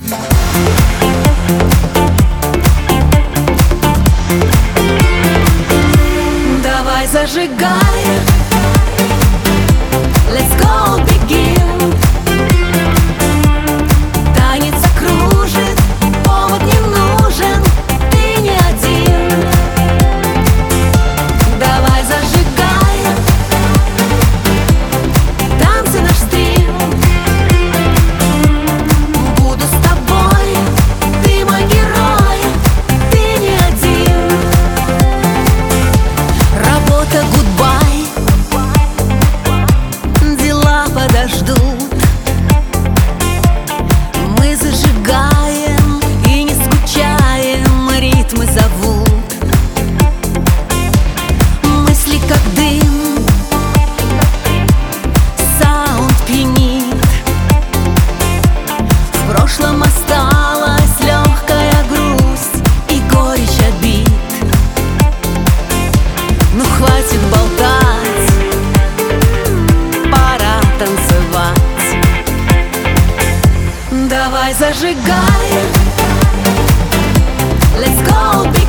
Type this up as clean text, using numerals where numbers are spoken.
Давай зажигай, let's go begin. Танец окружит, повод не нужен, ты не один. Давай зажигай, танцы наш стрим. Буду с тобой, ты мой герой, ты не один. Работа гудбай, дела подождут. Мы зажигаем и не скучаем, ритмы зовут. Мысли как дым, саунд пьянит. В прошлом осталась легкая грусть и горечь обид. Ну хватит болтать, пора танцевать. Давай зажигай, let's go.